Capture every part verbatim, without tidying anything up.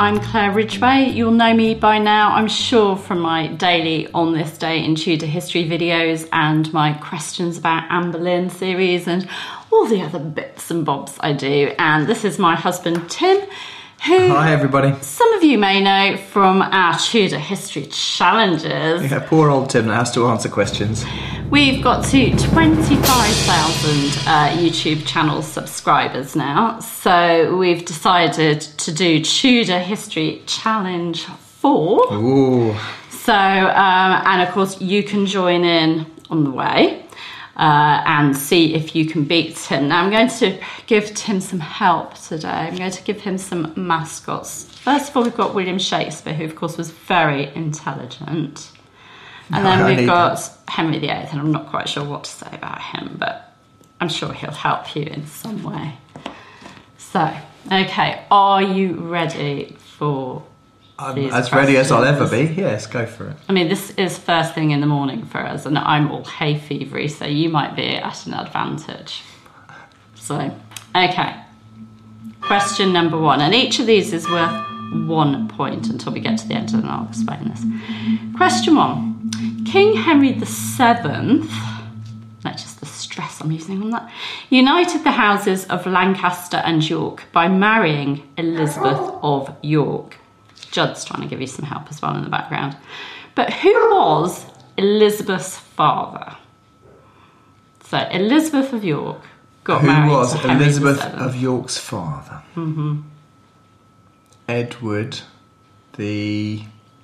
I'm Claire Ridgway. You'll know me by now, I'm sure, from my daily On This Day in Tudor History videos and my Questions About Anne Boleyn series and all the other bits and bobs I do. And this is my husband, Tim, who Hi everybody. Some of you may know from our Tudor History challenges. Yeah, poor old Tim that has to answer questions. We've got to twenty-five thousand uh, YouTube channel subscribers now, so we've decided to do Tudor History Challenge four. Ooh. So, um, and of course you can join in on the way uh, and see if you can beat Tim. Now I'm going to give Tim some help today. I'm going to give him some mascots. First of all, we've got William Shakespeare, who of course was very intelligent. And No, then we've got that. Henry the Eighth, and I'm not quite sure what to say about him, but I'm sure he'll help you in some way. So, okay, are you ready for I'm these as ready as I'll ever questions? be. Yes, go for it. I mean, this is first thing in the morning for us, and I'm all hay fevery, so you might be at an advantage. So, okay. Question number one, and each of these is worth one point until we get to the end, and I'll explain this. Question one. King Henry the Seventh, that's just the stress I'm using on that, united the houses of Lancaster and York by marrying Elizabeth of York. Judd's trying to give you some help as well in the background. But who was Elizabeth's father? So Elizabeth of York got Who married was to Henry Elizabeth the Seventh. of York's father? Mm-hmm. Edward the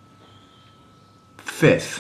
Fifth.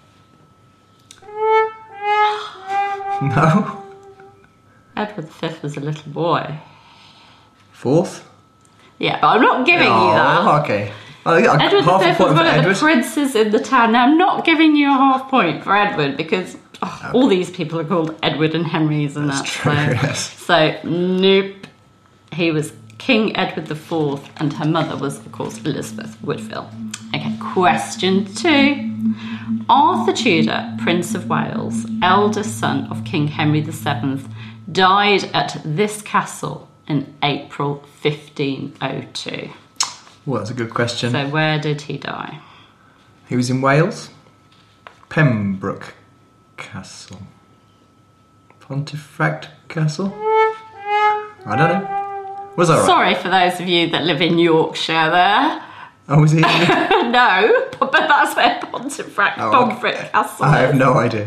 No. Edward the Fifth was a little boy. Fourth? Yeah, but I'm not giving oh, you that. okay. Oh, yeah, Edward half the a Fifth was point for one of Edward. the princes in the town. Now, I'm not giving you a half point for Edward because oh, Okay. all these people are called Edward and Henrys and That's that. true, so, yes. so, nope. He was King Edward the Fourth, and her mother was, of course, Elizabeth Woodville. Okay, question two. Arthur Tudor, Prince of Wales, eldest son of King Henry the Seventh, died at this castle in April fifteen oh two. Well, that's a good question. So where did he die? He was in Wales. Pembroke Castle. Pontefract Castle? I don't know. Was that right? Sorry for those of you that live in Yorkshire there. Oh, was he in No, but that's where Pontefract, Oh, Pontefract okay. Castle I have is. no idea.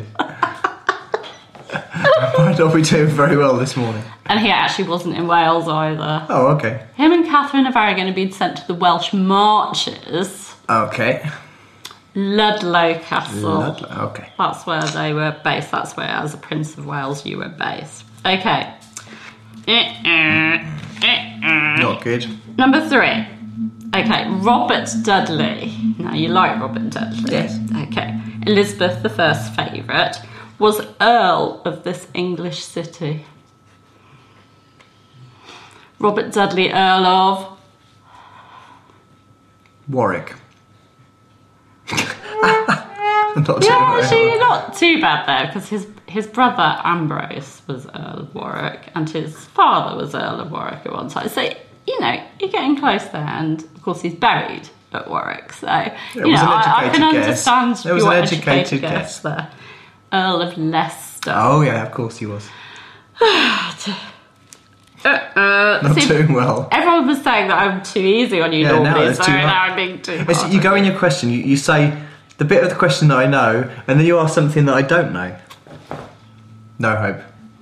I might not be doing very well this morning. And he actually wasn't in Wales either. Oh, okay. Him and Catherine of Aragon had been sent to the Welsh Marches. Okay. Ludlow Castle. Ludlow, okay. That's where they were based. That's where, as a Prince of Wales, you were based. Okay. Not good. Number three. Okay, Robert Dudley. Now, you like Robert Dudley. Yes. Okay. Elizabeth the First's favourite was Earl of this English city. Robert Dudley, Earl of... Warwick. I'm not Yeah, doing actually, very you're well. not too bad there, because his, his brother Ambrose was Earl of Warwick, and his father was Earl of Warwick at one time. So, you know, you're getting close there, and of course he's buried at Warwick. So, you was know, an I, I can educated guess. understand There was your an educated, educated guess, guess. there. Earl of Leicester. Oh, yeah, of course he was. Uh, Not see, doing well. everyone was saying that I'm too easy on you Yeah, now normally, it's so too now hard. I'm being too hard. It's- you go in your question, you, you say the bit of the question that I know, and then you ask something that I don't know. No hope.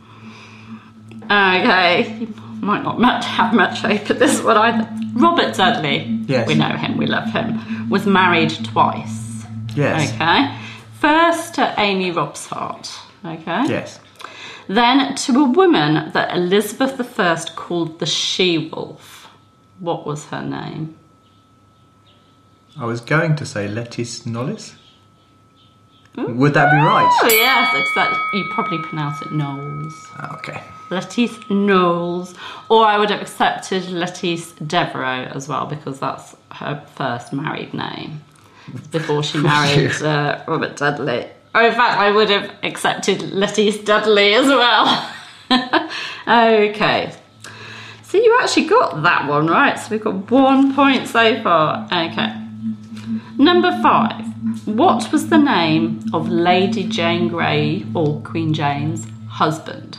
Okay, you might not much have much hope at this one either. Robert Dudley, Yes. we know him, we love him, was married twice. Yes. Okay. First to Amy Robsart. Okay. Yes. Then to a woman that Elizabeth the First called the She-Wolf. What was her name? I was going to say Lettice Knollys. Would that be right? Oh yes, except you probably pronounce it Knowles. Okay. Lettice Knowles. Or I would have accepted Lettice Devereux as well, because that's her first married name before she married uh, Robert Dudley. Or in fact, I would have accepted Lettice Dudley as well. Okay. So you actually got that one right. So we've got one point so far. Okay. Number five. What was the name of Lady Jane Grey, or Queen Jane's husband?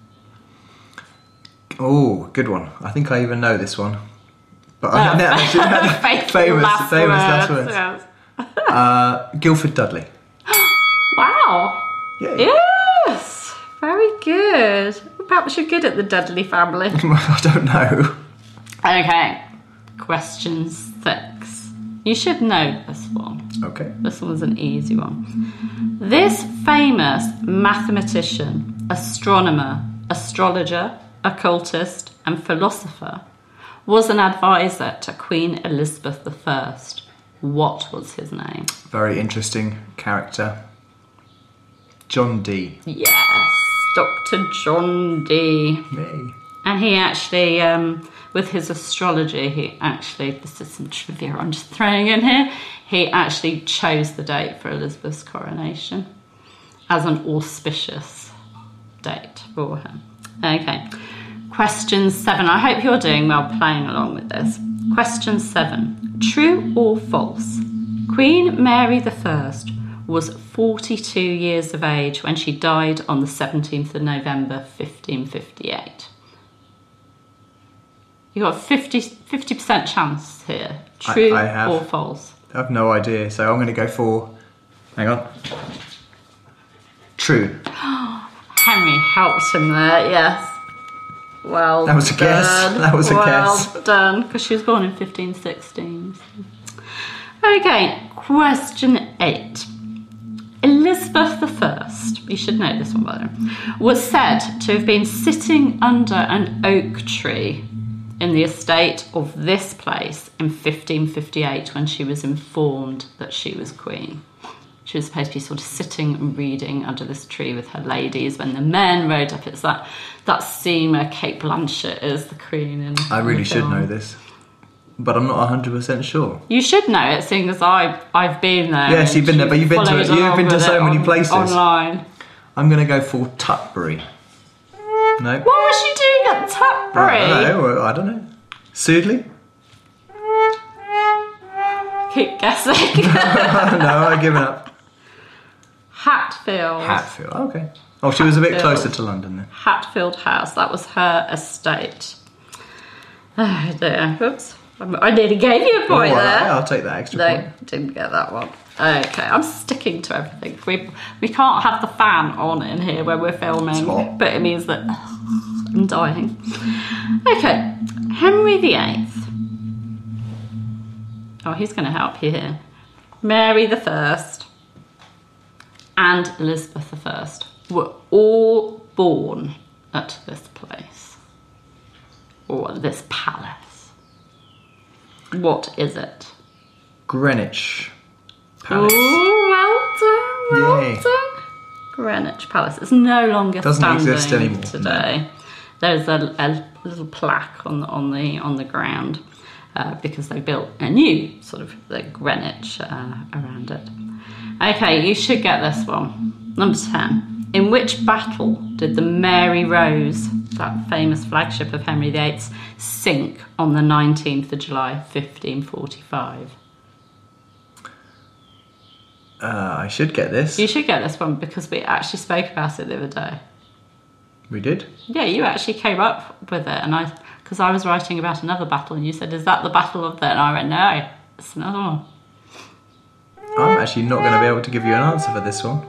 Oh, good one. I think I even know this one. But Uh, I don't know. Actually, famous, famous, last famous words, last words. yes. Uh, Guildford Dudley. Wow. Yeah. Yes. Very good. Perhaps you're good at the Dudley family. I don't know. Okay. Question six. You should know this one. Okay. This one's an easy one. This famous mathematician, astronomer, astrologer, occultist, and philosopher was an advisor to Queen Elizabeth the First. What was his name? Very interesting character. John Dee. Yes, Doctor John Dee. Me. And he actually, um, with his astrology, he actually, this is some trivia I'm just throwing in here, he actually chose the date for Elizabeth's coronation as an auspicious date for her. Okay, question seven. I hope you're doing well playing along with this. Question seven. True or false? Queen Mary the First was forty-two years of age when she died on the seventeenth of November, fifteen fifty-eight. You got a fifty percent chance here. True I, I have. or false? I have no idea, so I'm going to go for... Hang on. True. Henry helped him there, yes. Well That was a guess. done. That was a well guess. Well done, because she was born in fifteen sixteen. Okay, question eight. Elizabeth the First, you should know this one by the way, was said to have been sitting under an oak tree in the estate of this place in fifteen fifty-eight when she was informed that she was queen. She was supposed to be sort of sitting and reading under this tree with her ladies when the men rode up. It's that, that scene where Kate Blanchett is the queen. In, I really in the should film. know this, but I'm not one hundred percent sure. You should know it, seeing as I, I've been there. Yes, you've been there, but you've been to followed it- you've along been to with so it many on- places. Online. I'm going to go for Tutbury. No? What was she doing at Tutbury? I don't know. I don't know. Sudeley? Keep guessing. No, I've given up. Hatfield. Hatfield. Okay. Oh, she was a bit Hatfield. closer to London then. Hatfield House. That was her estate. Oh dear. Oops. I nearly gave you a point Oh, all right, there. I'll take that extra No, point. didn't get that one. Okay, I'm sticking to everything. We we can't have the fan on in here when we're filming, It's hot. but it means that I'm dying. Okay, Henry the Eighth. Oh, he's going to help you here. Mary the First and Elizabeth the First were all born at this place or this palace. What is it? Greenwich Palace. Oh, well done, well Yay. done. Greenwich Palace. It's no longer Doesn't standing exist anymore, today. There's a, a little plaque on the on the on the ground uh, because they built a new sort of the Greenwich uh, around it. Okay, you should get this one. Number ten. In which battle did the Mary Rose, that famous flagship of Henry the Eighth, sink on the nineteenth of July, fifteen forty-five? Uh, I should get this. You should get this one because we actually spoke about it the other day. We did? Yeah, you actually came up with it, and I, because I was writing about another battle, and you said, "Is that the battle of the?" And I went, "No, it's another one." I'm actually not going to be able to give you an answer for this one.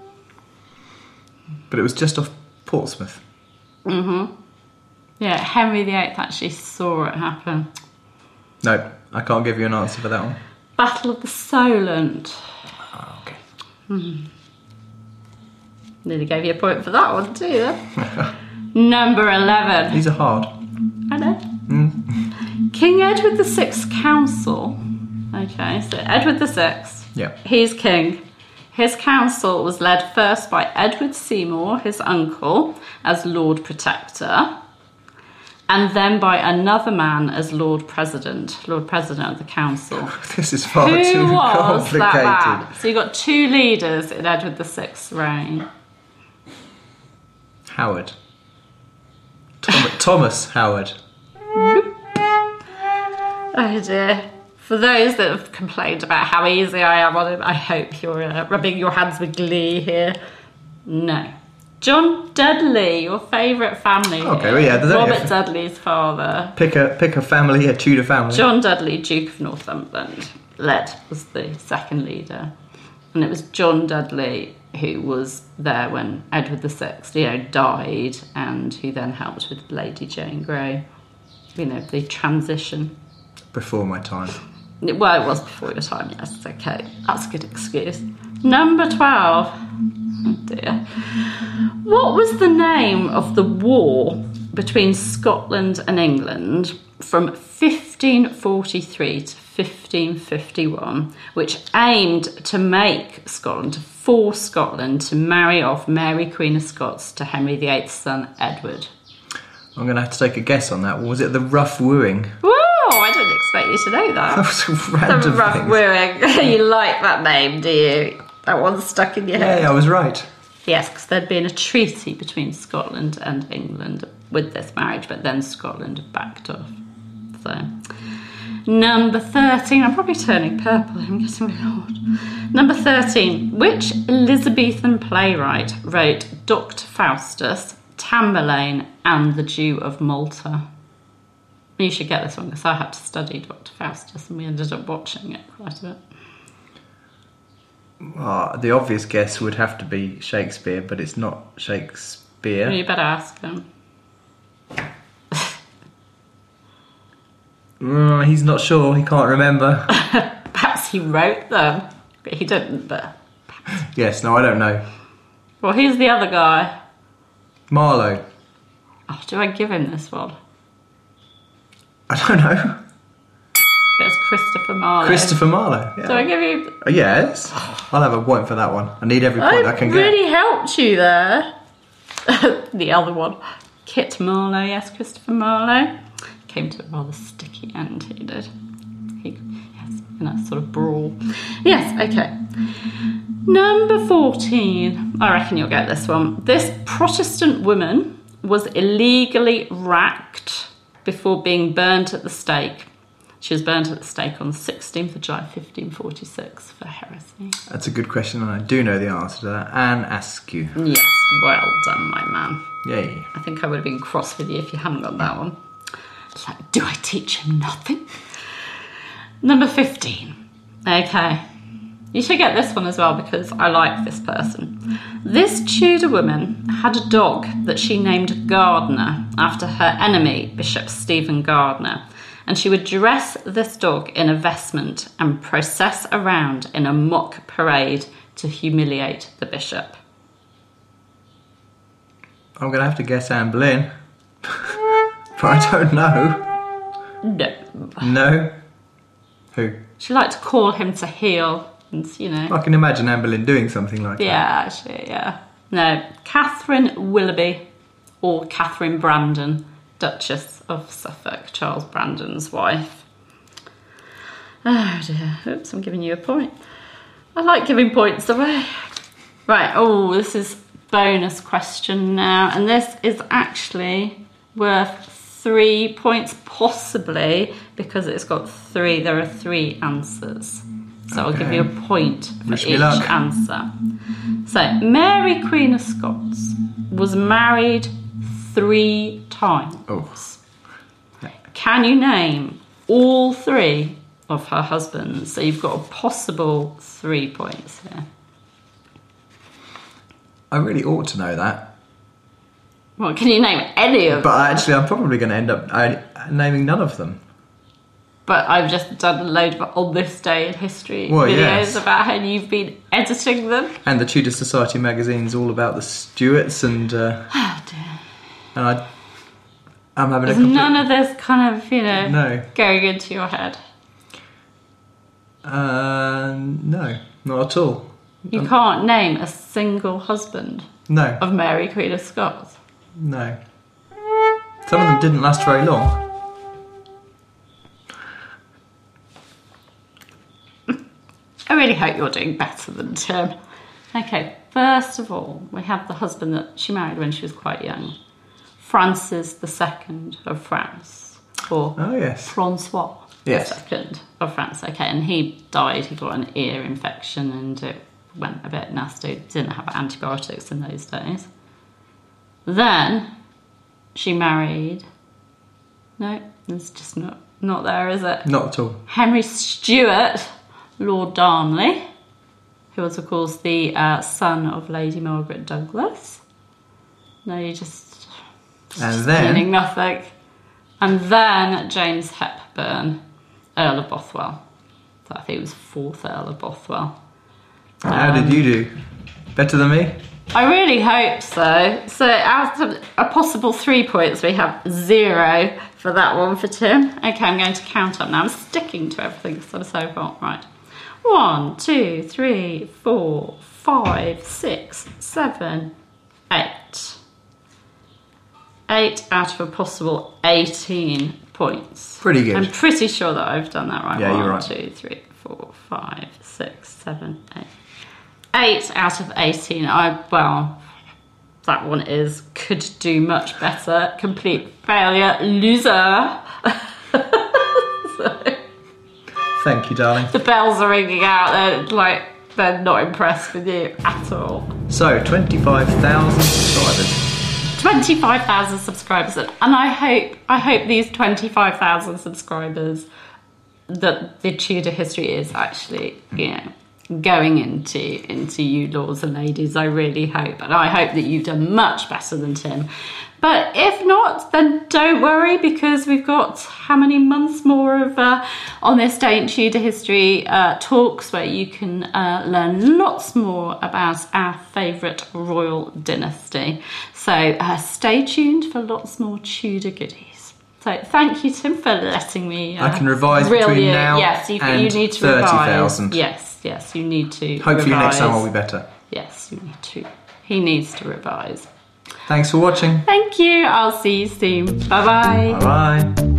But it was just off Portsmouth. Mm-hmm. Yeah, Henry the Eighth actually saw it happen. No, I can't give you an answer for that one. Battle of the Solent. Oh, okay. Mm. Nearly gave you a point for that one too, then. Number eleven. These are hard. I know. Mm. King Edward the Sixth Council. Okay, so Edward the Sixth. Yeah. He's king. His council was led first by Edward Seymour, his uncle, as Lord Protector, and then by another man as Lord President, Lord President of the council. This is far Who too was complicated. that man? So you got two leaders in Edward the Sixth's reign. Howard. Tom- Thomas Howard. Oh dear. For those that have complained about how easy I am on him, I hope you're uh, rubbing your hands with glee here. No. John Dudley, your favourite family. Okay, well, yeah, there's only a Robert f- Dudley's father. Pick a pick a family, a Tudor family. John Dudley, Duke of Northumberland, led was the second leader, and it was John Dudley who was there when Edward the Sixth, you know, died, and who then helped with Lady Jane Grey. You know, the transition. Before my time. Well, it was before your time, yes. Okay, that's a good excuse. Number twelve. Oh dear. What was the name of the war between Scotland and England from fifteen forty-three to fifteen fifty-one, which aimed to make Scotland, to force Scotland to marry off Mary Queen of Scots to Henry the Eighth's son, Edward? I'm going to have to take a guess on that. Was it the Rough Wooing? Whoa, I didn't expect you to know that. That was a random The Rough thing. Wooing. You like that name, do you? That one's stuck in your Yeah, head. yeah, I was right. Yes, because there'd been a treaty between Scotland and England with this marriage, but then Scotland backed off. So, number thirteen, I'm probably turning purple, I'm getting bored. Number thirteen, which Elizabethan playwright wrote Doctor Faustus, Tamburlaine, and the Jew of Malta? You should get this one because I had to study Doctor Faustus and we ended up watching it quite a bit. Oh, the obvious guess would have to be Shakespeare, but it's not Shakespeare. You better ask him. Mm, he's not sure. He can't remember. Perhaps he wrote them, but he didn't. But Yes, no, I don't know. well, who's the other guy? Marlowe. Oh, do I give him this one? I don't know. It's Christopher Marlowe. Christopher Marlowe. Yeah. Do I give you? Uh, Yes. I'll have a point for that one. I need every point I, I can really helped you there. The other one, Kit Marlowe. Yes, Christopher Marlowe. Came to a rather sticky end. He did. He, yes, in a sort of brawl. Yes. Okay. Number fourteen. I reckon you'll get this one. This Protestant woman was illegally racked before being burnt at the stake. She was burnt at the stake on the sixteenth of July, fifteen forty-six, for heresy. get. That's a good question, and I do know the answer to that. Anne Askew. Yes, well done, my man. Yay. I think I would have been cross with you if you hadn't got that one. It's like, do I teach him nothing? Number fifteen. Okay. You should get this one as well because I like this person. This Tudor woman had a dog that she named Gardner after her enemy, Bishop Stephen Gardner. And she would dress this dog in a vestment and process around in a mock parade to humiliate the bishop. I'm going to have to guess Anne Boleyn. But I don't know. No. No? Who? She liked to call him to heel and, you know. I can imagine Anne Boleyn doing something like Yeah, actually, yeah. No, Catherine Willoughby or Catherine Brandon, Duchess of Suffolk, Charles Brandon's wife. Oh dear, oops, I'm giving you a point. I like giving points away. Right, oh, this is bonus question now, and this is actually worth three points, possibly, because it's got three, there are three answers. So I'll give you a point for Wish me each luck. answer. So, Mary Queen of Scots was married three times. Oh. Can you name all three of her husbands? So you've got a possible three points here. I really ought to know that. Well, can you name any of them? But actually, I'm probably going to end up uh, naming none of them. But I've just done a load of On This Day in History Well, videos yes. about how you've been editing them. And the Tudor Society magazine's all about the Stuarts, and uh, Oh dear. and I, I'm having a There's complete... none of this kind of, you know, No. going into your head. Uh, no, not at all. You Um, can't name a single husband No, of Mary Queen of Scots. no. Some of them didn't last very long. I really hope you're doing better than Tim. Okay, first of all, we have the husband that she married when she was quite young. Francis the Second of France. for Oh, yes. Francois Yes. the Second of France. Okay, and he died. He got an ear infection and it went a bit nasty. Didn't have antibiotics in those days. Then she married. No, it's just not not there, is it? Not at all. Henry Stuart, Lord Darnley, who was, of course, the uh, son of Lady Margaret Douglas. No, you just, And just then- meaning nothing. And then James Hepburn, Earl of Bothwell. So I think it was fourth Earl of Bothwell. How Um, did you do? Better than me? I really hope so. So out of a possible three points, we have zero for that one for Tim. Okay, I'm going to count up now. I'm sticking to everything so so far. Right. One, two, three, four, five, six, seven, eight. Eight out of a possible eighteen points. Pretty good. I'm pretty sure that I've done that right. Yeah, One, you're right. two, three, four, five, six, seven, eight. Eight out of eighteen. I well, that one is could do much better. Complete failure, loser. So, Thank you, darling. the bells are ringing out. They're like they're not impressed with you at all. So, twenty-five thousand subscribers. Twenty-five thousand subscribers, and I hope I hope these twenty-five thousand subscribers that the Tudor history is actually, you know, going into into you lords and ladies. I really hope, and I hope that you've done much better than Tim. But if not, then don't worry, because we've got how many months more of uh, On This Day in Tudor History uh, talks, where you can uh, learn lots more about our favourite royal dynasty. So uh, stay tuned for lots more Tudor goodies. So thank you, Tim, for letting me. Uh, I can revise grill between you. now yes, you, and you need to thirty revise. thousand. Yes, yes, you need to. Hopefully revise. next time I'll be better. Yes, you need to. He needs to revise. Thanks for watching. Thank you. I'll see you soon. Bye bye. Bye bye.